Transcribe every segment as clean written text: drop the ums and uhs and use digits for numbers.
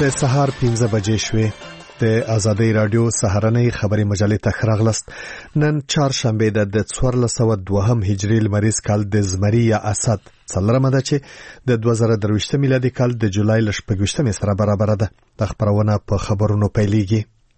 د سهار 15 بجې شوې. د آزادۍ رادیو سهارنۍ خبري مجلې ته خراغلست. نن چهارشنبه د 1402 هجري لمریز کال د زمري یا اسد څلرمه ده چې د 2023 میلادي کال د جولای ل 28 سره برابر ده. د خبرونه په خبرونو پیلېږي.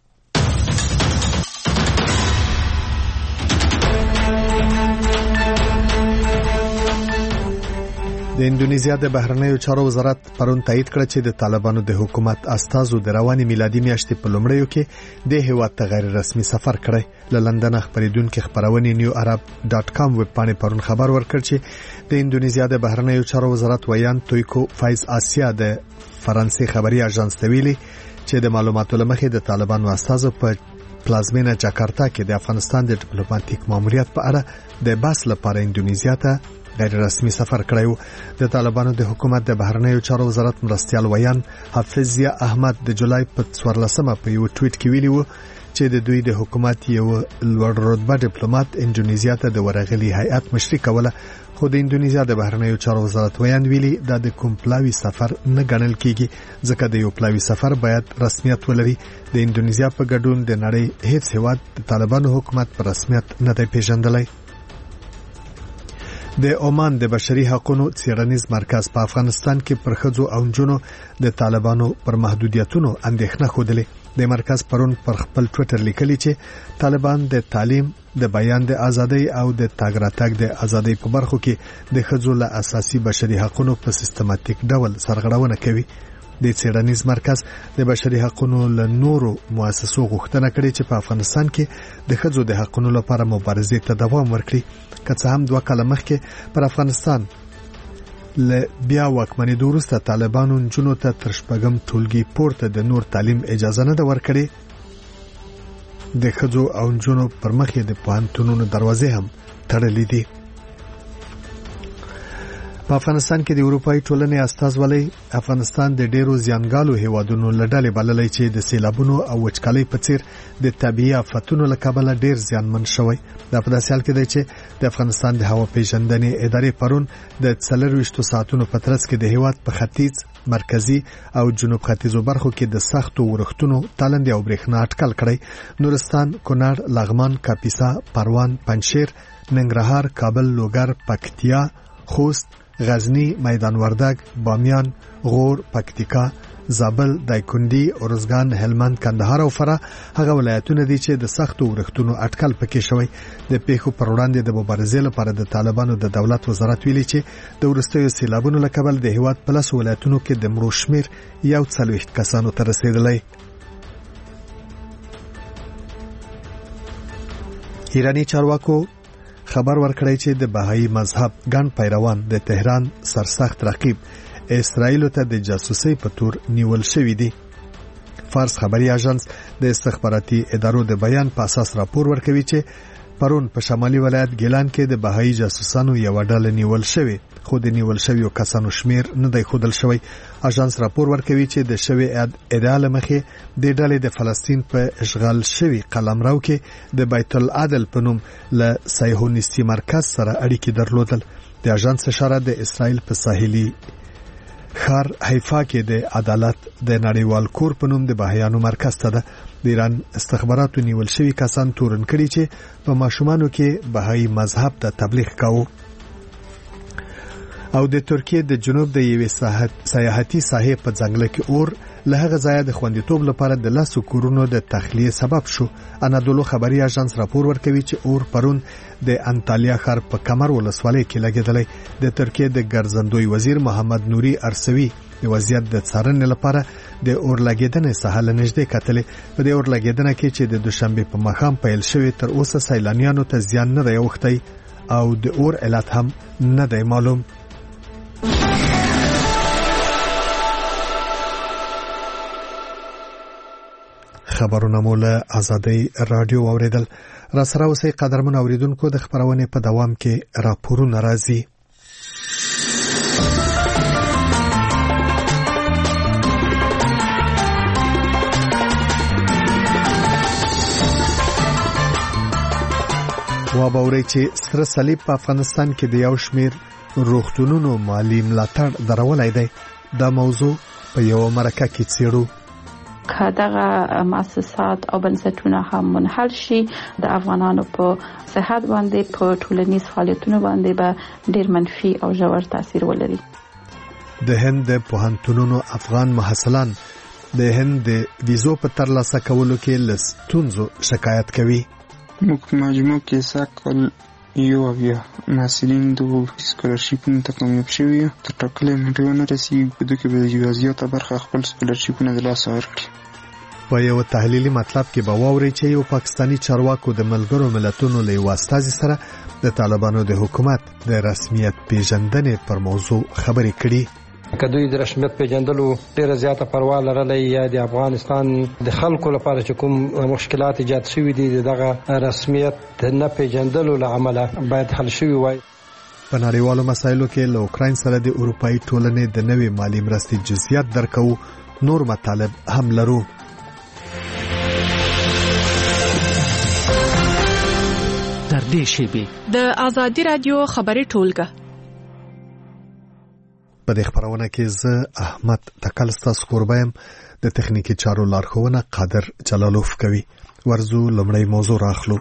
د اندونیزیا د بهرنیو چارو وزارت پرون تایید کړ چې د طالبانو د حکومت استازو د رواني میلادي میاشتې په لومړیو کې د هیواد ته غیر رسمي سفر کړی. له لندن خبرېدونکو خبرونه newarab.com ویب پاڼې پرون خبر ورکړ چې د اندونیزیا د بهرنیو چارو وزارت ویان تویکو فایز آسیا د فرانسې خبري اژانس ته ویلي چې د معلوماتو لمخې د طالبانو استازو په پلازمینه جاکارتا کې د افغانستان د ډیپلوماټیک ماموریت په اړه د بحث لپاره اندونیزیا ته غیر رسمي سفر کړی و. د طالبانو د حکومت د بهرنیو چارو وزارت مرستيال ویان حافظ ضیا احمد د جولای په 14مه په یو ټویټ کې ویلي و چې د دوی د حکومت یو لوړ رتبه ډیپلوماټ اندونیزیا ته د ورغلي هیئت مشري کوله. خو د اندونیزیا د بهرنیو چارو وزارت ویان ویلي دا د کوم پلاوي سفر نه ګڼل کیږي ځکه د یو پلاوي سفر باید رسمیت ولري. د اندونیزیا په ګډون د نړۍ هیڅ هیواد د طالبانو حکومت په رسمیت نه دی پیژندلی. د عمان د بشري حقوقو څیړنیز مرکز په افغانستان کې پر ښځو او نجونو د طالبانو پر محدودیتونو اندېښنه خوده. د مرکز پرون پر خپل ټویټر لیکلی چې طالبان د تعلیم، د بیان د ازادۍ او د تګ راتګ د ازادۍ په برخو کې د ښځو له اساسي بشري حقوقو په سیستماتیک ډول سرغړونه کوي. د څیړنیز مرکز د بشري حقوقو له نورو مؤسسو غوښتنه کړې چې په افغانستان کې د ښځو د حقوقو لپاره مبارزې ته دوام ورکړي. که څه هم 2 کاله مخکې پر افغانستان له بیا واکمنۍ وروسته طالبانو نجونو ته تر شپږم ټولګي پورته د نور تعلیم اجازه نه ورکړي، د ښځو او نجونو پر مخ د پوهنتونونو دروازې هم تړلې دي. په افغانستان کې د اروپאי ټولنې استازولۍ افغانستان د ډیرو زیانګالو هیوادونو لړلې بللې چې د سیلابونو او وچکالۍ په څیر د طبيعي آفتونو له کبله ډیر زیانمن شوی. دا په داسې حال کې دی چې د افغانستان د هوا پیژندنې ادارې پرون د 24 ساعتونو په ترڅ کې د هیواد په ختیځ، مرکزی او جنوب ختیځو برخو کې د سختو ورښتونو تالندې او برېښنا اټکل کړی. نورستان، کونړ، لغمان، کاپیسا، پروان، پنجشیر، ننګرهار، کابل، لوګر، پکتیا، خوست، غزنی، میدان وردګ، بامیان، غور، پکتیکا، زابل، دایکنډي، ارزګان، هلمند، کندهار او فراه هغه ولایتونه دي چې د سختو ورښتونو اټکل پکې شوی. د پیښو پر وړاندې د مبارزې لپاره د طالبانو د دولت وزارت ویلي چې د ورستیو سیلابونو له کبله د هیواد په لاسو ولایتونو کې د مړو شمیر 40 کسانو ته رسیدلی. ایرانی چارواکو خبر ورکړی چې د بهایي مذهب ګڼ پیروان د تهران سرسخت رقیب اسرائیل ته د جاسوسۍ په تور نیول شوی دي. فارس خبري اژانس د استخباراتي ادارو د بیان په اساس راپور ورکوي چې پرون په شمالي ولایت ګیلان کې د بهایي جاسوسانو یو ډله نیول شوی، خو د نیول شویو کسانو شمیر نه دی ښودل شوی. اژانس راپور ورکوي چې د شوی ادعا لمخې د ډلې د فلسطین په اشغال شوی قلمرو کې د بیت العدل په نوم له صهیونیستي مرکز سره اړیکې درلودل. د اژانس اشاره د اسرائیل په ساحلي ښار حیفا کې د عدالت د نړیوال کور په نوم د بهایانو مرکز ته ده. د ایران استخباراتو نیول شوی کسان تورن کړي چې په ماشومانو کې بهایي مذهب ته تبلیغ کاوه. او د ترکیه د جنوب د یوې سیاحتي ساحې په ځنګل کې اور له هغه ځای د خوندیتوب لپاره د لاسو کورونو د تخلیه سبب شو. انادولو خبري اژانس راپور ورکوي چې اور پرون د انطالیا ښار په کمر ولسوالۍ کې لګیدلی. د ترکیه د ګرځندوی وزیر محمد نوري ارسوي د وضعیت د څارنې لپاره د اور لګیدنې ساحه له نږدې کتلې. په دې اور لګیدنه کې چې د دوشنبه په ماښام پیل شوی تر اوسه سیلانیانو ته زیان نه دی اوښتی او د اور علت هم نه دی معلوم. خبرونه مو له آزادۍ رادیو اوریدل. را سره اوسئ قدرمن اوریدونکو، د خبرونې په دوام کې راپورونه راځي. وابوري چې سره صلیب په افغانستان کې د یو شمیر روغتونونو مالی ملاتړ درولای دی. دا موضوع په یو مرکه کې څیړو. که دغه مؤسسات او بنسټونه هم منحل شي د افغانانو په صحت باندې په ټولنیز فعالیتونو باندې به ډیر منفي او ژور تاثیر ولري. د هند پوهنتونونو افغان محصلان د هند د ویزو په ترلاسه کولو کې له ستونزو شکایت کوي. موږ په مجموع کې سکل یو بیا محصلین د سکولرشیپونو ته کامیاب شوي تر ټاکلې نیټې ونه رسېږي په دوی کې به یوه زیاته برخه خپل سکولرشیپونه د لاسه ورکړي. په یو تحلیلي مطلب کې به واورئ چې یو پاکستاني چارواکو د ملګرو ملتونو له یو استازي سره د طالبانو د حکومت د رسمیت پیژندنې پر موضوع خبرې کړي. که دوی د رسمیت پیژندلو ډیره زیاته پروا لرلی یا د افغانستان د خلکو لپاره چې کوم مشکلات ایجاد شوي دي دغه رسمیت نه پیژندلو له امله باید حل شوي وای. په نړیوالو مسایلو کې له اوکراین سره د اروپایي ټولنې د نوې مالي مرستې جزئیات درکو نور مطالب هم لرو. در دې شیبې د آزادي رادیو خبري ټولګه په دې خبرونه کې زه احمد تکلستاس قربایم د تخنیکی چارو لارښوونه قادر جلالوف کوي. ورزو لمړی موضوع راخلو.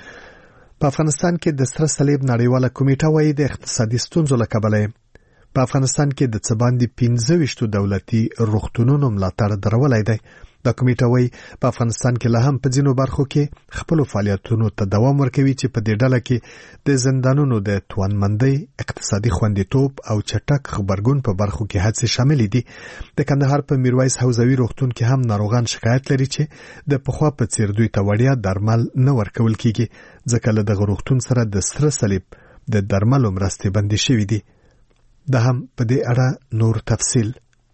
په افغانستان کې د سره صلیب نړیواله کمیټه وايي د اقتصادي ستونزو له کبله په افغانستان کې د څه باندې 15 دولتي روغتونونو ملاتړ درولای دی. دا کمیټه وايي په افغانستان کې له هم په ځینو برخو کې خپل فعالیتونو ته دوام ورکوي چې په دې ډله کې د زندانونو د توانمندۍ، اقتصادي خوندیتوب او چټک خبرګون په برخو کې هڅې شامل دي. د کندهار په میرویس حوزوي روغتون کې هم ناروغان شکایت لري چې د پخوا په څیر دوی ته وړیا درمل نه ورکول کیږي ځکه له دغه روغتون سره د سره صلیب د درملو مرستې بندي شوې دي. دا هم په دې اړه نور تفصیل.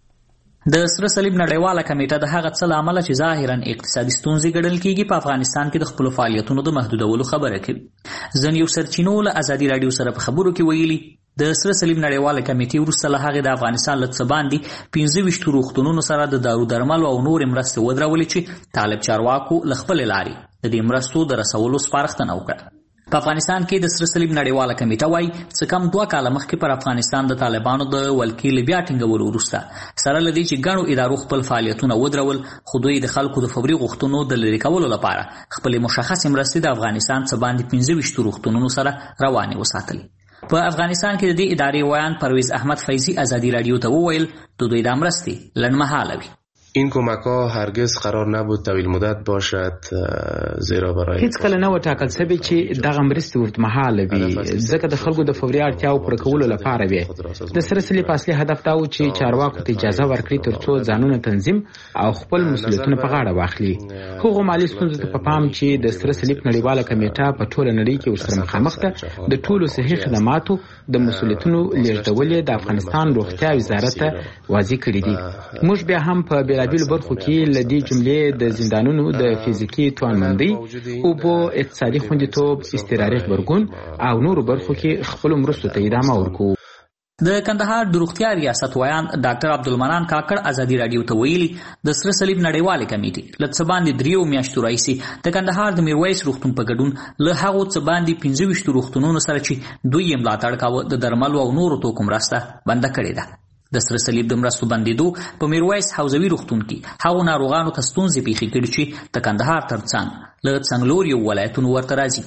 د سره صلیب نړیواله کمیټه د هغه څه لامل چې ظاهرا اقتصادي ستونزې ګڼل کیږي په افغانستان کې د خپل فعالیتونو د محدودولو خبره کوي. ځینې سرچینو له آزادي رادیو سره په خبرو کې ویلي د سره صلیب نړیواله کمیټې وروسته له هغې د افغانستان له څه باندې 15 روغتونونو سره د دارو درملو او نور مرستې ودرولې چې طالب چارواکو له خپل لارې د دې مرستو د رسولو سپارښتنه وکړه. په افغانستان کې د سره صلیب نړیواله کمیټه وايي څه کم 2 کاله مخکې پر افغانستان د طالبانو د ولکې له بیا ټینګولو وروسته سره له دې چې ګڼو ادارو خپل فعالیتونه ودرول خو دوی د خلکو د فوري غوښتنو د لرې کولو لپاره خپل مشخصې مرستې د افغانستان څه باندې 15 روغتونونو سره روانې وساتلې. په افغانستان کې د دې ادارې ویان پرویز احمد فیضی آزادی رادیو ته وویل د دوی د مرستې لنډمهاله وي. این کمک‌ها هرگز قرار نبود طویل مدت باشد زیرا برای هیڅ کله نه و ټاکل شوی چې دغه مرستې اوږدمهاله وي ځکه د خلکو د فوري اړتیاو پوره کولو لپاره وي. د سره صلیب اصلي هدف دا و چې چارواکو ته اجازه ورکړي ترڅو ځانونه تنظیم او خپل مسؤلیتونه په غاړه واخلي. هغو مالي ستونزو ته په پام چې د سره صلیب نړیواله کمیټه په ټوله نړۍ کې ورسره مخامخ ده د ټولو صحي خدماتو د مسؤلیتونو لیږدول د افغانستان روغتیا وزارت ته واضح کړي دي. موږ بیا هم په بیلابیلو برخو کې له دې جملې د زندانونو د فزیکي توانمندۍ، اوبو، اقتصادي خوندیتوب، اضطراري غبرګون او نورو برخو کې خپل مرستو ته ادامه ورکوو. د کندهار د روغتیا ریاست ویان ډاکټر عبدالمنان کاکړ آزادي رادیو ته ویلي د سره صلیب نړیواله کمیټې له څه باندې 3 میاشتو راهیسې د کندهار د میرویس روغتون په ګډون له هغو څه باندې 15 روغتونونو سره چې دوی یې ملاتړ کاوه د درملو او نورو توکو مرسته بنده کړې ده. د سره صلیب د مرستو بندېدو په میرویس حوزوي روغتون کې هغو ناروغانو ته ستونزې پیښې کړي چې د کندهار ترڅنګ له څنګلوریو ولایتونو ورته راځي.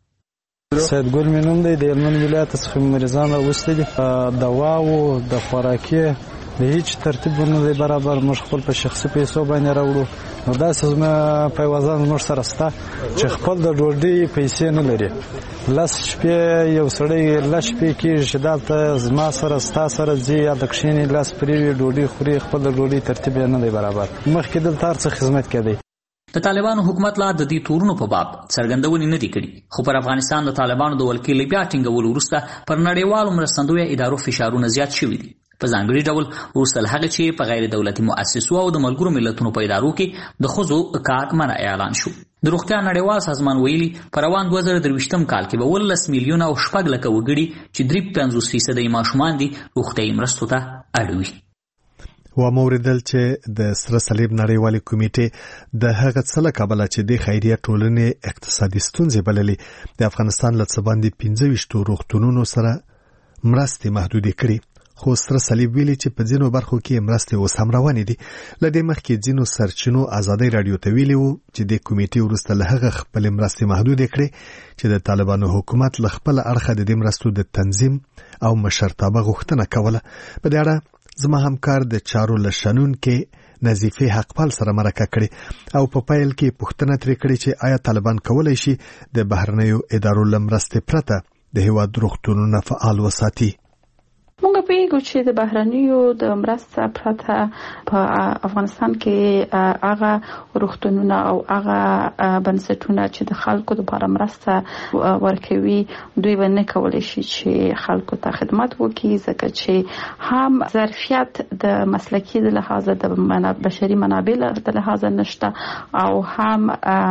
سید ګل مې نوم دی، د هلمند ولایت څخه مریضان راوستي دي. دواو د خوراکي د هیڅ ترتیب نه دی برابر. موږ خپل په شخصي پیسو باندې راوړو. نو داسې زما پیوازان موږ سره شته چې خپل د ډوډۍ پیسې نه لري. لس شپې یو سړی لس شپې کېږي چې دلته زما سره ستا سره ځي یا د کښېني لاس پرې وي ډوډۍ خوري، خپل د ډوډۍ ترتیب یې نه دی برابر. مخکې دلته هر څه خدمت کېدی. د طالبانو حکومت لا د دې تورونو په باب څرګندونې نه دي کړي، خو پر افغانستان د طالبانو د ولکې له بیا ټینګولو وروسته پر نړیوالو مرستندویه ادارو فشارونه زیات شوي دي. په ځانګړي ډول وروسته له هغې چې په غیر دولتي مؤسسو او د ملګرو ملتونو په ادارو کې د ښځو کار منع اعلان شو. د روغتیا نړیوال سازمان ویلي په روان 2023 کال کې به 19 میلیونه او 6 لکه وګړي چې 53% ماشومان دي روغتیایي مرستو ته اړ وي. و موردل چې د سره صلیب نړیوالې کمیټې د هغه څه له کبله چې د خیریه ټولنې اقتصادي ستونزې بللې د افغانستان له څه باندې 15 روغتونونو سره مرستې محدودې کړي. خو سره صلیب ویلي چې په ځینو برخو کې مرستې اوس هم روانې دي. له دې مخکې ځینو سرچینو ازادي رادیو ته ویلي وو چې د کمیټې وروسته له هغه خپل مرستې محدودې کړې چې د طالبانو حکومت له خپل اړخه د دې مرستو د تنظیم او مشرتابه غوښتنه کوله. په دې اړه زما همکار د چارو له شنون کې نظیفه حقپال سره مرکه کړي او په پایل کې پوښتنه ترې کړې چې آیا طالبان کولای شي د بهرنیو ادارو له مرستې پرته د هیواد روغتونونه فعال وساتي. مونږ پیګو چې د بهرنیو د مرسته پرته په افغانستان کې هغه روغتونونه او هغه بنسټونه چې د خلکو لپاره مرسته ورکوي دوی به نه کولای شي چې خلکو ته خدمت وکړي، ځکه چې هم ظرفیت د مسلکي د لحاظه د بشري منابع د لحاظه نشته او هم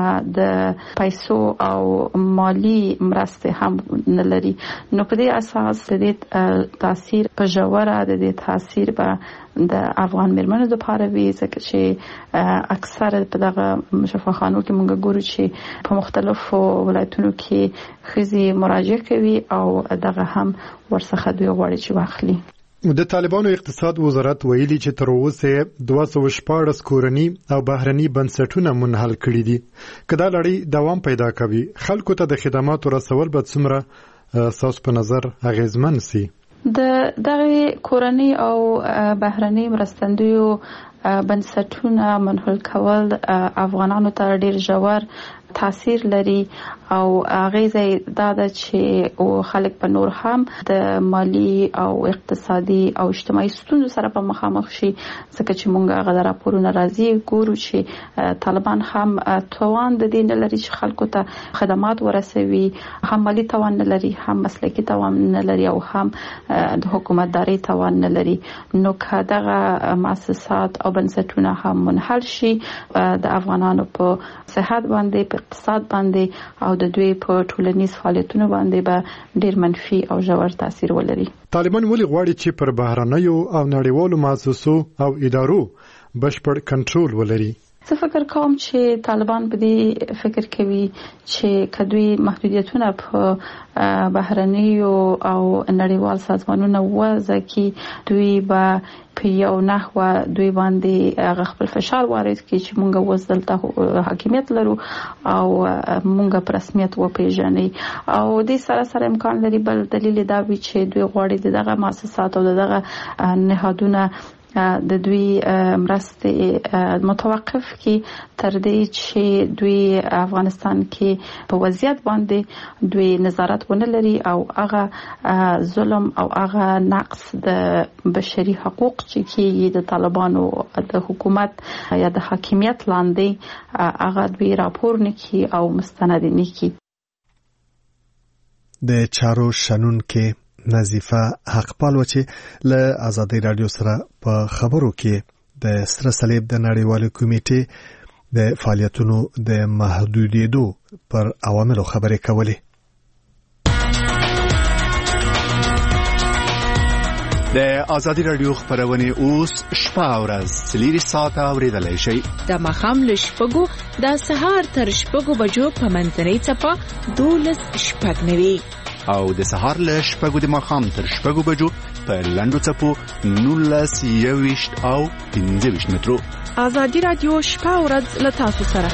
د پیسو او مالی مرسته هم نه لري. نو په دې اساس د دې تاثیر په جوړه د دې تاثیر به د افغان مېرمنو لپاره وي، ځکه چې اکثر په دغه شفاخانو کې موږ ګورو چې په مختلفو ولایتونو کې ښځې مراجعه کوي او دغه هم ورڅخه دوی غواړي چې واخلي. د طالبانو اقتصاد وزارت ویلي چې تر اوسه 214 کورنی او بهرني بنسټونه منحل کړي دي. کله لړۍ دوام پیدا کوي خلکو ته د خدماتو رسول به څومره اساس په نظر اغیزمن سي؟ د دغه کورنی او بهرني مرستندویو بنسټونه منحل کول افغانانو ته ډیر ژور تاثیر لري او غیزه دا ده چې او خلک په نور هم د مالی او اقتصادي او اجتماعي ستونزو سره په مخامخ شي، ځکه چې مونږ هغه راپورونه راځي ګورو چې طالبان هم توان د دې نه لري چې خلکو ته خدمات ورسوي، هم مالی توان نه لري، هم مسلکي توان نه لري او هم د حکومتداري توان نه لري. نو که دغه مؤسسات او بنسټونه هم منحل شي د افغانانو په صحت باندې، په اقتصاد باندې او د دوی په ټولنیز فعالیتونو باندې به ډیر منفي او ژور تاثیر ولري. طالبان ولې غواړي چې پر بهرنیو او نړیوالو مؤسسو او ادارو بشپړ کنټرول ولري؟ زه فکر کوم چې طالبان په دې فکر کوي چې کدوې محدودیتونه په بهرنیو او نړیوال سازمانونو وضع کې دوی به په یو نحوه دوی باندې هغه خپل فشار وارد کړي چې مونږ اوس دلته حاکمیت لرو او مونږ په رسمیت وپیژني او دې سره امکان لري. بل دلیل دا وي چې دوی غواړي دغه مؤسسات او دغه نهادونه د دوی مرستې متوقف کی تر دې چې دوی افغانستان کې په وضعیت باندې دوی نظارت ونه لري او هغه ظلم او هغه نقص د بشري حقوق چې کیږي د طالبانو د حکومت یا د حاکمیت لاندې هغه دوی راپور نکي او مستند نکي. د چارو شنون کې نظیفه حقپال و چې له ازادي رادیو سره په خبرو کې د سره صلیب د نړیوالې کمیټې د فعالیتونو د محدودیدو پر عواملو خبرې کولې. د ازادي رادیو خبرونه اوس شپه او ورځ 3 ساعته اوریدلای شئ. د مخام لشپګو د سهار تر شپګو بجو په منځنۍ چپه 12:09 او د سهار له شپږو د ماښام تر شپږو بجو په لنډو څپو 19:20 او 15 مترو. ازادي رادیو شپه او ورځ له تاسو سره.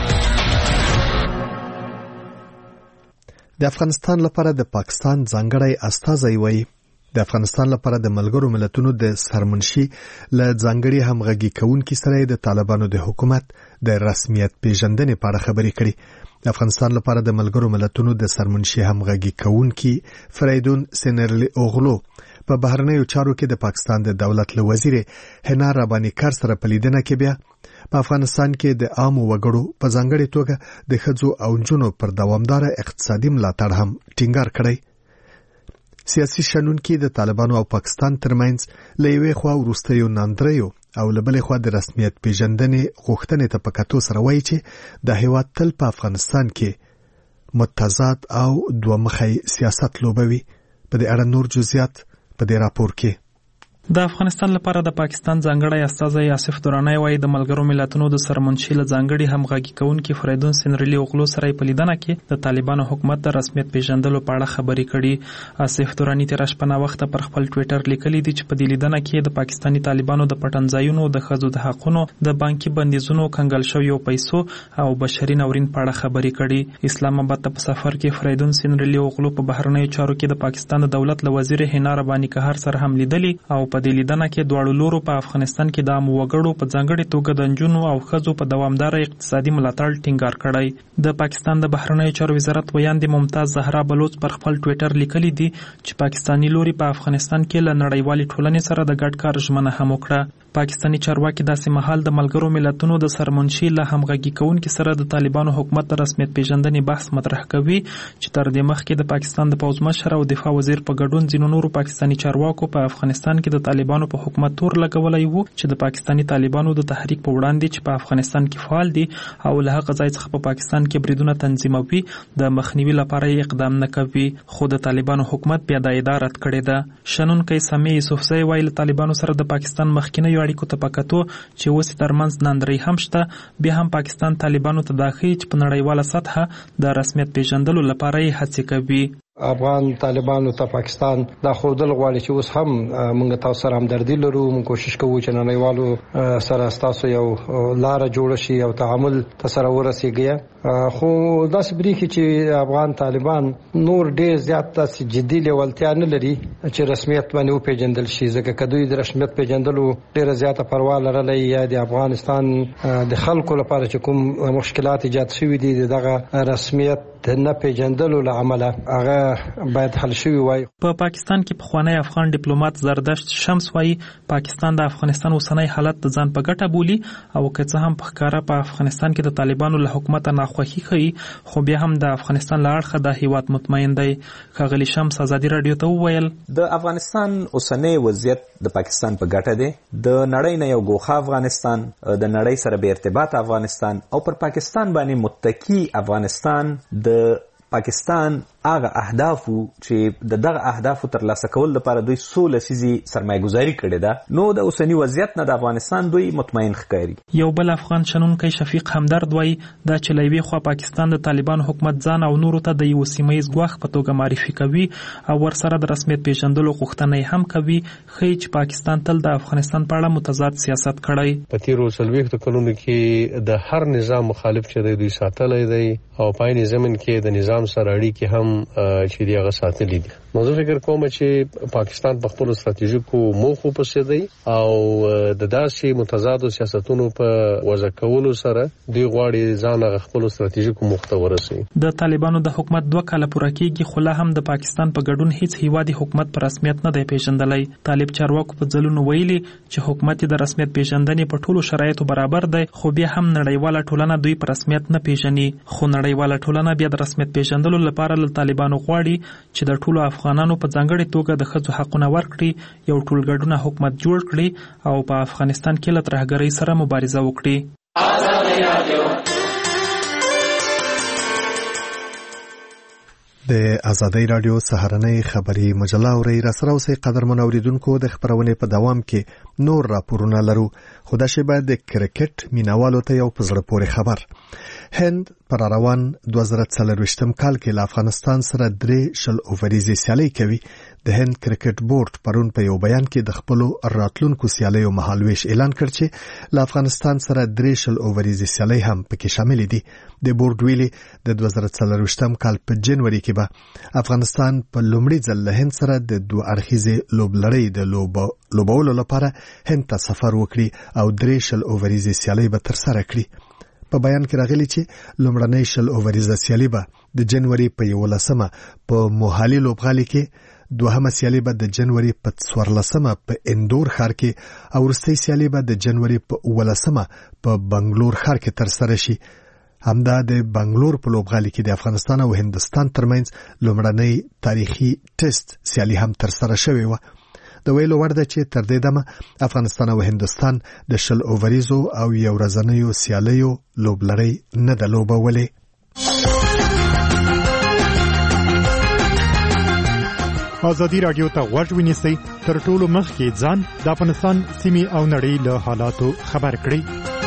د افغانستان لپاره د پاکستان ځانګړی استازی وایي د افغانستان لپاره د ملګرو ملتونو د سرمنشي له ځانګړي همغږي کوونکي سره د طالبانو د حکومت د رسمیت پیژندنې په اړه خبرې کړي. د افغانستان لپاره د ملګرو ملتونو د سرمنشي همغږي کوونکي فریدون سینرلی اوغلو په بهرنیو چارو کې د پاکستان د دولت له وزیر حنا رباني کار سره په لیدنه کې بیا په افغانستان کې د عامو وګړو په ځانګړي توګه د ښځو او نجونو پر دوامدار اقتصادي ملاتړ هم ټینګار کړی. سیاسي شنون کې د طالبانو او پاکستان ترمنځ له یوې خوا وروستیو ناندریو او له بلې خوا د رسمیت پیژندنې غوښتنې ته په کتو سره وایي چې د هیواد تل په افغانستان کې متضاد او دوه مخی سیاست لوبوي. په دې اړه نور جزئیات په دې راپور کې. د افغانستان لپاره د پاکستان ځانګړی استازی آصف درانی وايي د ملګرو ملتونو د سرمنشي له ځانګړي همغږي کوونکي فریدون سینرلي اوغلو سره په لیدنه کې د طالبانو حکومت د رسمیت پیژندلو په اړه خبرې کړي. آصف درانی تیر شپه وخت پر خپل ټوئیټر لیکلي دي چې په دې لیدنه کې د پاکستاني طالبانو د پټنځایونو د ښځو د حقونو د بانکي بندیزونو کنګل شویو پیسو او بشري ناورین په اړه خبرې کړي. اسلام آباد ته په سفر کې فریدون سینرلي اوغلو په بهرنیو چارو کې د پاکستان د دولت له وزیر حنا رباني قهر سره هم لیدلي او په دې لیدنه کې دواړو لورو په افغانستان کې د عام وګړو په ځانګړي توګه د نجونو او ښځو په دوامدار اقتصادي ملاتړ ټینګار کړی. د پاکستان د بهرنیو چارو وزارت ویاندې ممتاز زهرا بلوچ پر خپل ټوئیټر لیکلي دي چې پاکستاني لوري په افغانستان کې له نړیوالې ټولنې سره د ګډ کار ژمنه هم وکړه. پاکستاني چارواکي داسې مهال د ملګرو ملتونو د سرمنشي له همغږي کوونکي سره د طالبانو حکومت د رسمیت پیژندنې بحث مطرح کوي چې تر دې مخکې د پاکستان د پوځ مشر او دفاع وزیر په ګډون ځینو نورو پاکستاني چارواکو په افغانستان کې د طالبانو په حکومت تور لګولی وو چې د پاکستاني طالبانو د تحریک په وړاندې چې په افغانستان کې فعال دي او له هغه ځای څخه په پاکستان کې بریدونه تنظیموي د مخنیوي لپاره اقدام نه کوي. خو د طالبانو حکومت بیا دا ادعا رد کړې ده. شنونکی سمیع یوسفزی وایي له طالبانو سره د پاکستان مخکینیو اړیکو ته په کتو چې اوس ترمنځ ناندرۍ هم شته، بیا هم پاکستان طالبانو ته دا ښیي چې په نړیواله سطحه د رسمیت پیژندلو لپاره یې هڅې کوي. افغان طالبانو ته پاکستان دا خودل غواړي چې اوس هم موږ تاسو سره همدردي لرو، موږ کوشش کوو چې نړیوالو سره تاسو یو لار جوړ شي او تعامل تاسو ورسیږي. خو دا سبريخي چې افغان طالبان نور ډېر زیات تاسو جدي لیوالتیا نه لري چې رسمیت باندې وپیژندل شي، ځکه کدوې د رسمیت پیژندلو ډېر زیاته پروا لرلې یا د افغانستان د خلکو لپاره چې کوم مشکلات ایجاد شوي دي دغه رسمیت نه پیژندلو له عمله هغه باید حل شوی وای. په پاکستان کې پخوانی افغان ډیپلوماټ زردشت شمس وایي پاکستان د افغانستان اوسنی حالت د ځان په ګټه بولي او که څه هم په ښکاره په افغانستان کې د طالبانو له حکومت ناخوښي ښیي، خو بیا هم د افغانستان له اړخه د هیواد مطمئن دی. ښاغلي شمس ازادي راډیو ته وویل د افغانستان اوسنی وضعیت د پاکستان په ګټه دی. د نړۍ نه یو ګوښه افغانستان، د نړۍ سره به ارتباط افغانستان او پر پاکستان باندې متکی افغانستان د پاکستان هغه اهدافو چې دغه اهدافو ترلاسه کول لپاره دوی سوله سيزي سرمایه‌ګذاري کړې ده، نو د اوسنی وضعیت نه د افغانستان دوی مطمئن ښکاري. یو بل افغان شنونکی شفیق همدرد وایي دا چې له یوې خوا پاکستان د طالبانو حکومت ځان او نورو ته د یو سیمه ییز ګواښ په توګه معرفي کوي او ورسره د رسمیت پیژندلو غوښتنه هم کوي، ښیي چې پاکستان تل د افغانستان په اړه متضاد سیاست کړی. په تیرو 40 کلونو کې د هر نظام مخالف چې دوی ساتلای دی او په عین زمن کې د نظام سره اړیکې هم چې دی هغه ساتلې دي. نو زه فکر کوم چې پاکستان په خپل ستراتیژیکو موخو پسې دی او د داسې متضادو سیاستونو په وضع کولو سره دوی غواړي ځان هغه خپل ستراتیژیکو موخو ته ورسوي. د طالبانو د حکومت 2 کاله پوره کېږي، خو لا هم د پاکستان په ګډون هیڅ هیوادي حکومت په رسمیت نه دی پیژندلی. طالب چارواکو په ځلونو ویلي چې حکومت د رسمیت پیژندنې په ټولو شرایطو برابر دی، خو بیا هم نړیواله ټولنه دوی په رسمیت نه پیژني. خو نړیواله ټولنه بیا د رسمیت پیژندلو لپاره له طالبانو غواړي چې د ټولو افغانانو په ځانګړي توګه د ښځو حقونه ورکړي، یو ټولګډونه حکومت جوړ کړي او په افغانستان کې له ترهګرۍ سره مبارزه وکړي. د ازادۍ راډیو سهارنۍ خبری مجله اوري راسره اوسې قدرمن اوریدونکو د خبرونې په دوام کې نور راپورونه لرو، خو دا شی باید د کرکټ مینوالو ته یو په زړه پورې خبر. هند پر روان 2024 کال کې له افغانستان سره 3 اووريزي سیالي کوي. د هند کرکټ بورډ پرون په یو بیان کې د خپل راتلونکو سیالیو مهالويش اعلان کړ چې له افغانستان سره 3 اووريزي سیالي هم پکې شامل دي. د بورډ ویلي د 2024 کال په جنوري کې به افغانستان په لومړي ځل له هند سره د 2 اړخیزې لوبلړۍ د لوبولو لپاره هند ته سفر وکړي او 3 اووريزي سیالي به تر سره کړي. په بیان کې راغلي چې لومړنۍ 2 اووريزه سیالي به د جنوري په 11مه په موهالي لوبغالي کې، دوهمه سیالي به د جنوري په 14مه په اندور ښار کې او وروستۍ سیالي به د جنوري په 19مه په بنگلور ښار کې تر سره شي. همدا د بنگلور په لوبغالي کې د افغانستان او هندستان ترمنځ لومړنۍ تاریخي ټیسټ سیالي هم تر سره شوې و. د ویلو وړ ده چې تر دې دمه افغانستان او هندستان د 2 اووريزو او یو ورځنیو سیالیو لوبلړۍ نه د لوبولې. ازادي رادیو ته غوږ ونیسئ، تر ټولو مخکې ځان د افغانستان سیمې او نړۍ له حالاتو خبر کړئ.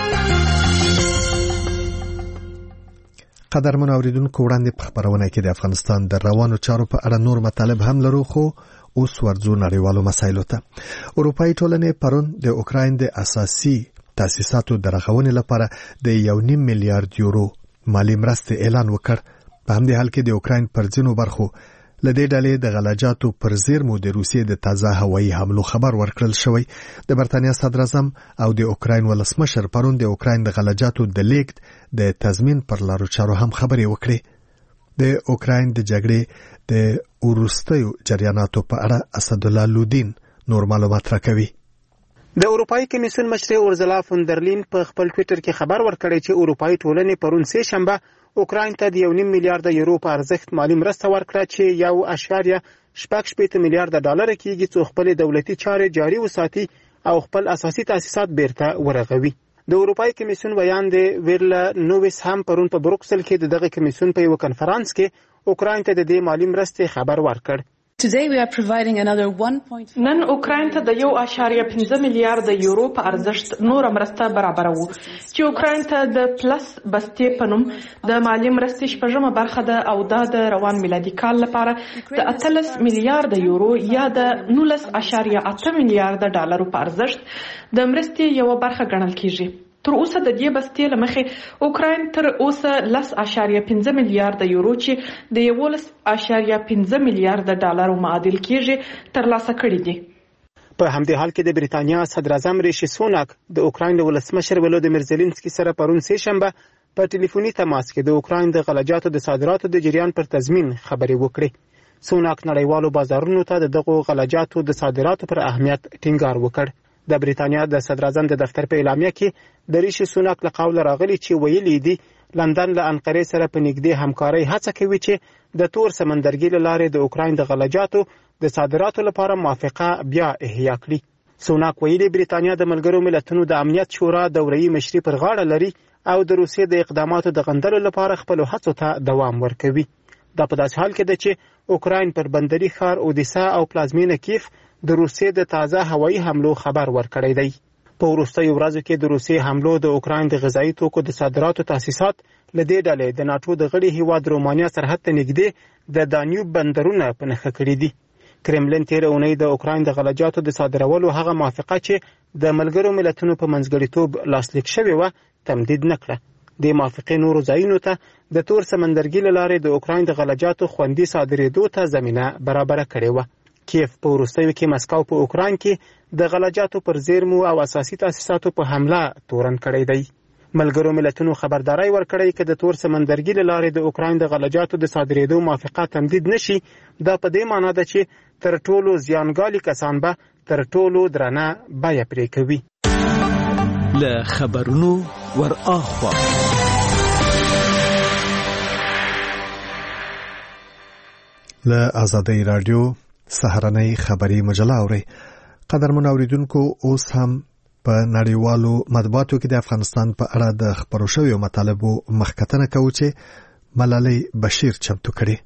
قدرمن اوریدونکو، وړاندې په خبرونه کې د افغانستان د روانو چارو په اړه نور مطالب هم لرو، خو اوس ورځو نړیوالو مسایلو ته. اروپایي ټولنې پرون د اوکراین د اساسي تاسیساتو د رغونې لپاره د 1.5 میلیارډ یورو مالی مرستې اعلان وکړ. په همدې حال کې د اوکراین پر ځینو برخو لدې ډلې د غلاجاتو پر زیرمو د روسیې د تازه هوایي حملو خبر ورکړل شوی. د برتانیا صدر اعظم او د اوکراین ولسمشر پرون د اوکراین د غلاجاتو د لیږد د تضمین پر لارو چارو هم خبرې وکړې. د اوکراین د جګړې د وروستیو جریاناتو په اړه اسدالله لودین نور معلومات راکوي. د اروپایي کمیسیون مشر اورزلا فون در لین په خپل ټوئیټر کې خبر ورکړی چې اروپایي ټولنې پرون سه شنبه اوکراین ته د 1.5 میلیارډ یورو په ارزښت مالی مرسته ورکړه چې 1.8 میلیارډ ډالر کېږي، څو خپل دولتي چارې جاري وساتي او خپل اساسي تاسیسات بیرته ورغوي. د اروپایي کمیسیون بیان دی ویرلا نوویس هم پرون په بروکسل کې دغه کمیسیون په یو کنفرانس کې اوکراین ته د دې مالی مرستې خبر ورکړ. نن اوکراین ته د 1.5 میلیارډ یورو په ارزښت نور مرسته برابروي چې اوکراین ته د پلس بستې په نوم د مالی مرستې شپږمه برخه ده او دا د روان میلادي کال لپاره د 18 میلیارډ یورو یا د 19.8 میلیارډ ډالرو په ارزښت د مرستې یو برخه ګڼل کیږي. تر اوسه د دې بستې لمخې اوکراین تر اوسه 10.5 میلیارډ یورو چې د 11.5 میلیارډ ډالرو معادل کېږي ترلاسه کړي دي. په همدې حال کې د بریتانیا صدر اعظم ریشي سوناک د اوکراین ولسمشر ولودیمیر زيلنسکي سره پرون سه شنبه په ټلیفوني تماس کې د اوکراین د غلاجاتو د صادراتو د جریان پر تضمین خبرې وکړې. سوناک نړیوالو بازارونو ته دغه غلاجاتو د صادراتو پر اهمیت ټینګار وکړ. د بریتانیا د صدر اعظم د دفتر په اعلامیه کې د ریشي سوناک له قوله راغلی چې ویلي دي لندن له انقرې سره په نږدې همکارۍ هڅه کوي چې د تور سمندرګي له لارې د اوکراین د غلاجاتو د صادراتو لپاره موافقه بیا احیا کړي. سوناک ویلي بریتانیا د ملګرو ملتونو د امنیت شورا دوره‌ای مشري پر غاړه لري او د روسیې د اقداماتو د غندلو لپاره خپل هڅو ته دوام ورکوي. دا په داسې حال کې ده چې اوکراین پر بندري ښار اودیسا او پلازمینه کیف د روسیې د تازه هوایي حملو خبر ورکړی دی. په وروستیو ورځو کې د روسیې حملو د اوکراین د غذایي توکو د صادراتو تاسیسات لدې ډلې د ناتو د غړي هیواد رومانیا سرحد ته نږدې د دانیوب بندرونه په نښه کړي دي. کرملین تیر اونۍ د اوکراین د غلاجاتو د صادرولو هغه موافقه چې د ملګرو ملتونو په منځګړیتوب لاسلیک شوې وه تمدید نه کړه. د موافقې نورو ځایونو ته د تور سمندرګي له لارې د اوکراین د غلاجاتو خوندي صادرېدو ته زمینه برابره کړې وه. کیف په وروستیو کې مسکو په اوکراین کې د غلاجاتو پر زیرمو او اساسي تاسیساتو په حمله تورن کړی دی. ملګرو ملتونو خبرداري ورکړی چې د تور سمندرګي له لارې د اوکراین د غلاجاتو د صادرېدو موافقه تمدید نشي. دا په دې معنی ده چې تر ټولو زیانګالي کسان به تر ټولو درنه بیه پرې کوي. له خبرونو ور اخوا له آزادۍ رادیو سهارنۍ خبری مجله اوري. قدرمن اوریدونکو، اوس هم په نړیوالو مطبوعاتو کې د افغانستان په اړه د خبرو شویو مطالبو مخکتنه کوي چې ملالۍ بشیر چمتو کړي.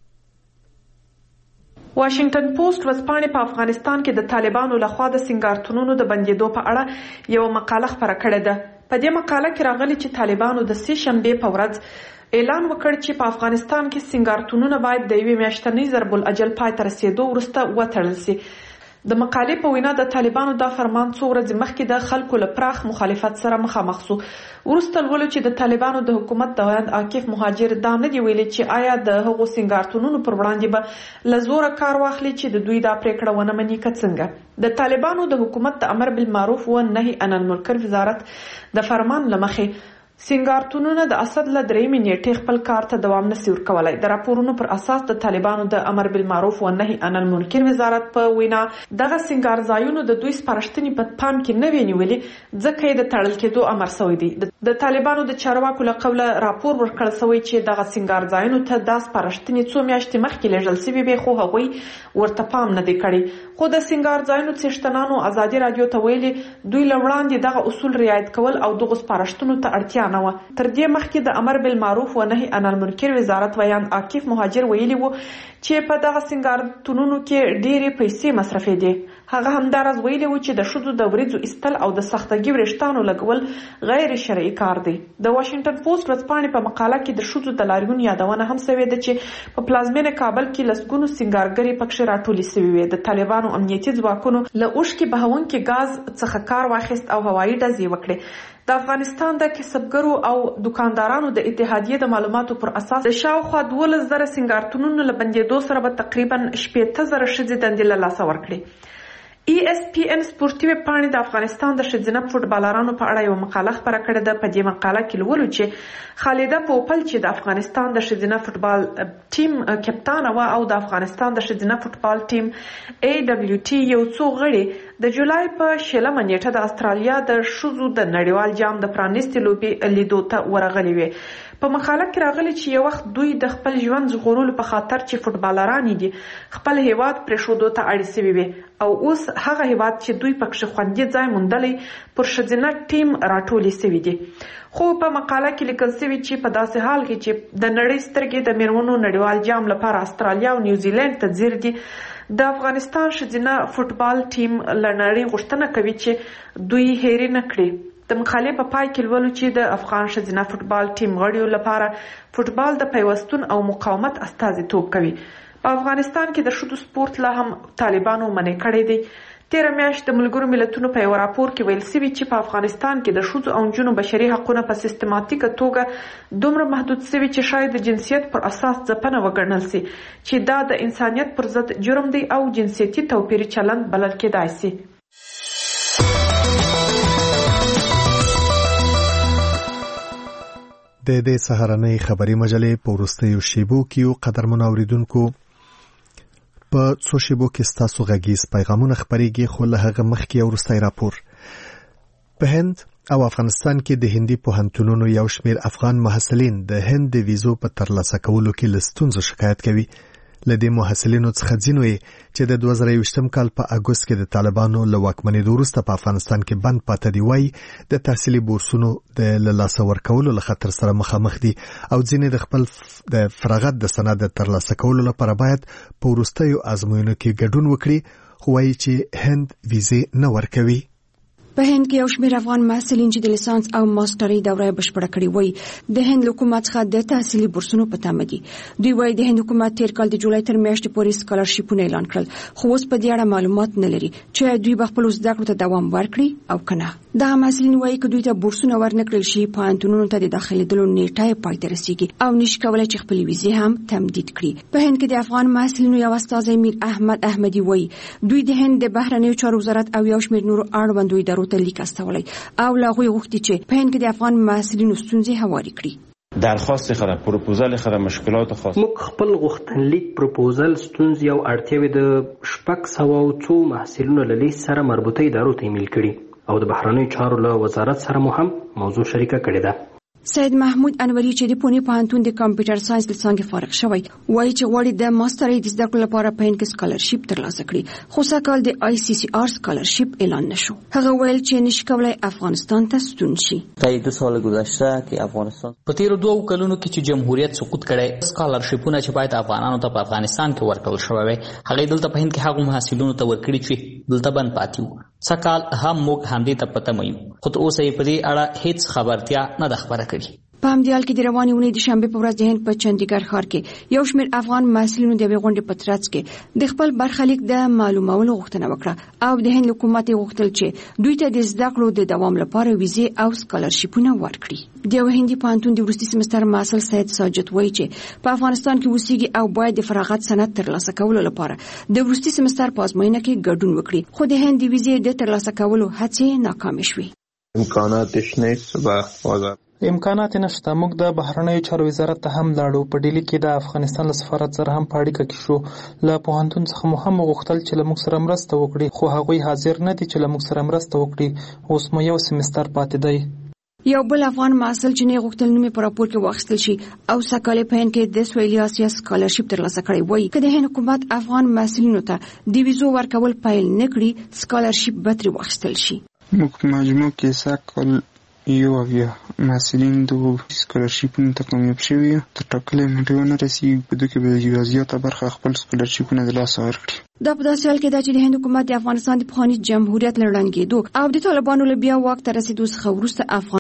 واشنگټن پوسټ ورځپاڼې په افغانستان کې د طالبانو لخوا د سنگارتونونو د بندیدو په اړه یو مقاله خپره کړې ده. په دې مقاله کې راغلي چې طالبانو د سه شنبې په ورځ اعلان وکړ چې په افغانستان کې سنگارتونونه باید د یوې میاشتنۍ ضرب الاجل پای ته رسیدو وروسته وتړل شي. د مقالې په وینا د طالبانو دا فرمان څو ورځې مخکې د خلکو له پراخ مخالفت سره مخامخ شو. وروسته لولو چې د طالبانو د حکومت د ویاند عاکف مهاجر دا نه دی ویلي چې آیا د هغو سنگارتونونو پر وړاندې به له زوره کار واخلي چې د دوی دا پریکړه ونه مني که څنګه. د طالبانو د حکومت د امر بالمعروف و نهي عن المنکر وزارت د فرمان له مخې سنگارتونونه د اسد له 3 نیټې خپل کار ته دوام نشي ورکولای. د راپورونو پر اساس د طالبانو د امر بالمعروف و نهي عن المنکر وزارت په وینا دغه سنگار ځایونو د دوی سپارښتنې په پام کې نه وینولې ځکه د تړل کېدو امر شوی دی. د طالبانو د چارواکو له قوله راپور ورکړل شوی چې دغه سنگار ځایونو ته د سپارښتنې څو میاشتې مخکې لېږل شوی به خو هغوی ورته پام نه دی کړی. خو د سنگار ځایونو څښتنانو ازادي رادیو ته ویلي دوی له وړاندې دغه اصول رعایت کول او دغه سپارښتنو ته اړتیا نه و. تر دې مخکې د امر بالمعروف و نهي عن المنکر وزارت ویاند عاکف مهاجر ویلي وو چې په دغه سنگارتونونو کې ډېرې پیسې مصرفې دي. هغه همداراز ویلي و چې د ښځو د وریځو ایستل او د سختګي وریښتانو لګول غیر شرعي کار دی. د واشنګټن پوسټ ورځپاڼې په مقاله کې د ښځو د لاریون یادونه هم شوې ده چې په پلازمینه کابل کې لسګونو سنگارګرې پکښې راټولې شوې وې. د طالبانو امنیتي ځواکونو له اوښکې بهونکي ګاز څخه کار واخیست او هوایي ډزې وکړې. د افغانستان د کسبګرو او دکاندارانو د اتحادیې د معلوماتو پر اساس د شاوخوا 12,000 سنگارتونونو له بندېدو سره به تقریبا 80,000 ښځې دندې له لاسه ورکړي. ESPN سپورتي ویبپاڼې د افغانستان د ښځینه فوټبالرانو په اړه یو مقاله خپره کړې ده. په دې مقاله کې لولو چې خالده پوپل چې د افغانستان د ښځینه فوټبال ټیم کپتانه وه او د افغانستان د ښځینه فوټبال ټیم AWT یو څو غړي د جولای په 16 نیټه د استرالیا د ښځو د نړیوال جام د پرانیستې لوبې لیدو ته ورغلي وي. په مقاله کې راغلي چې یو وخت دوی د خپل ژوند ژغورلو په خاطر چې فوټبالران دي خپل هیواد پرېښودو ته اړ شوي وي او اوس هغه هیواد چې دوی پکښې خوندي ځای موندلی پر ښځینه ټیم راټولې شوي دي. خو په مقاله کې لیکل شوي چې په داسې حال کې چې د نړۍ سترګې د میرمنو نړیوال جام لپاره استرالیا او نیوزیلینډ ته ځیر دي، د افغانستان ښځینه فوټبال ټیم له نړۍ غوښتنه کوي چې دوی هېرې نه کړي. د مقالې په پای کې لولو چې د افغان ښځینه فوټبال ټیم غړیو لپاره فوټبال د پیوستون او مقاومت استازیتوب کوي. په افغانستان کې د ښځو سپورت لا هم طالبانو منع کړی دی. تېره میاشت د ملګرو ملتونو په یو راپور کې ویل شوي چې په افغانستان کې د ښځو او نجونو بشري حقونه په سیستماتیکه توګه دومره محدود شوي چې شاید د جنسیت پر اساس ځپنه وګڼل شي چې دا د انسانیت پر ضد جرم دی او جنسیتي توپیري چلند بلل کېدای شي. د دې سهارنۍ خبري مجلې په وروستیو شیبو کې یو قدرمن اوریدونکو په څو شیبو کې ستاسو غږیز پیغامونه خپرېږي، خو له هغه مخکې یو وروستی راپور. په هند او افغانستان کې د هندي پوهنتونونو یو شمېر افغان محصلین د هند د ویزو په ترلاسه کولو کې له ستونزو شکایت کوي. له دې محصلینو څخه ځینو چې د 2020 کال په اګوست کې د طالبانو له واکمنېدو وروسته په افغانستان کې بند پاتې دي، وایي د تحصیلي بورسونو د لاسه ورکولو له خطر سره مخامخ دي او ځینې د خپل د فراغت د سند د ترلاسه کولو لپاره باید په وروستیو ازموینو کې ګډون وکړي، خو وایي چې هند ویزې نه ورکوي. په هند کې یو شمېر افغان محصلین چې د لیسانس او ماسترۍ دوره بشپړه کړې وي د هند حکومت څخه د تحصیلي بورسونو په تمه دي. دوی وایي د هند حکومت تیر کال د جولای تر میاشتې پورې سکالرشیپونه اعلان کړل، خو اوس په دې اړه معلومات نه لري چې دوی به خپل زده کړو ته دوام ورکړي او کنه. دا محصلین وایي چې دوی ته بورسونه ورنکړل شي پوهنتونونو ته د داخلېدلو نیټه پای ته رسیږي او نشي کولای چې خپل ویزې هم تمدید کړي. په هند کې د افغان محصلینو یو استازی میر احمد احمدي وایي دوی د هند د بهرنیو چارو وزارت او یو شمېر نورو اړوندو ادارو ته لیک استولی او له هغوی غوښتي چې په هند کې د افغان محصلینو ستونزې هواري کړي. درخواست خره پروپوزال خره مشکلات خاص موږ خپل غوښتنلیک پروپوزال ستونزې او اړتیاوې د 600 محصلینو له لیست سره مربوطه ادارو ته ایمیل کړي او د بهرنیو چارو له وزارت سره مو هم موضوع شریکه کړې ده. سید محمود انوری چې د پونې پوهنتون د کمپیوټر ساينس له څانګې فارغ شوی وایي چې غواړي د ماسترۍ د زده کړو لپاره په هند کې سکالرشیپ ترلاسه کړي، خو سږکال د ICCR سکالرشیپ اعلان نشو. هغه ویل چې نشي کولای افغانستان ته ستون شي. طی 2 سال گذشته که افغانستان په تیرو 2 کلونو کې چې جمهوریت سقوط کړي سکالرشیپونه چې باید افغانانو ته په افغانستان کې ورکول شوی وي هغه دلته په هند کې هغه محصلینو ته ورکړي چې دلته بند پاتې وو. سږکال هم موږ همدې ته پته مو خو اوس یې په دې اړه هیڅ خبرتیا نه ده خبره کړې. په همدې حال کې د روانې اونۍ د شنبې په ورځ د هند په چندیګر ښار کې یو شمېر افغان محصلینو د یوې غونډې په ترڅ کې د خپل برخلیک د معلومولو غوښتنه وکړه او د هند حکومت یې غوښتل چې دوی ته د زده کړو د دوام لپاره ویزې او سکالرشیپونه ورکړي. د یو هندي پوهنتون د وروستي سمستر محصل سید ساجد وایي چې په افغانستان کې اوسېږي او باید د فراغت سند ترلاسه کولو لپاره د وروستي سمستر په ازموینه کې ګډون وکړي، خو د هند د ویزې د ترلاسه کولو هڅې ناکامې شوې. امکانات نشته. موږ د بهرنیو چارو وزارت ته هم لاړو، په ډیلی کې د افغانستان له سفارت سره هم په اړیکه کې شو، له پوهنتون څخه مو هم غوښتل چې له موږ سره مرسته وکړي، خو هغوی حاضر نه دي چې له موږ سره مرسته وکړي. اوس مو یو سمستر پاتې دی. یو بل افغان محصل چې نه غوښتل نوم په راپور کې واخیستل شي او سکالې په هند کې د سویلي اسیا سکالرشیپ ترلاسه کړی وایي که د هند حکومت افغان محصلینو ته د ویزو ورکول پیل نه کړي سکالرشیپ به ترې واخیستل شي. موږ په مجموع کې سږ کال 1 محصلین د سکالرشیپونو ته کامیاب شوي تر ټاکلې نیټې ونه رسیږي په دې کې به یوه زیاته برخه خپل سکالرشیپونه د لاسه ورکړي. دا په داسې حال کې ده چې د هند حکومت د افغانستان د پخواني جمهوریت له ړنګېدو او د طالبانو له بیا واک ته رسېدو څخه وروسته افغان